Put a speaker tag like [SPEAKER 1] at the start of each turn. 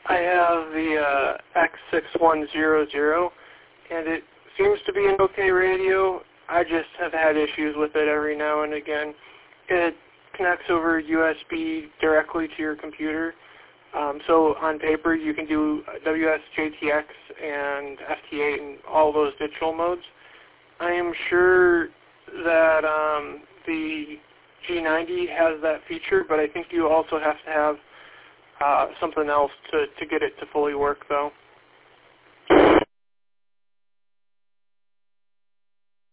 [SPEAKER 1] I have the X6100, and it seems to be an okay radio. I just have had issues with it every now and again. It connects over USB directly to your computer. So on paper, you can do WSJTX and FT8 and all those digital modes. I am sure that the G90 has that feature, but I think you also have to have something else to get it to fully work, though.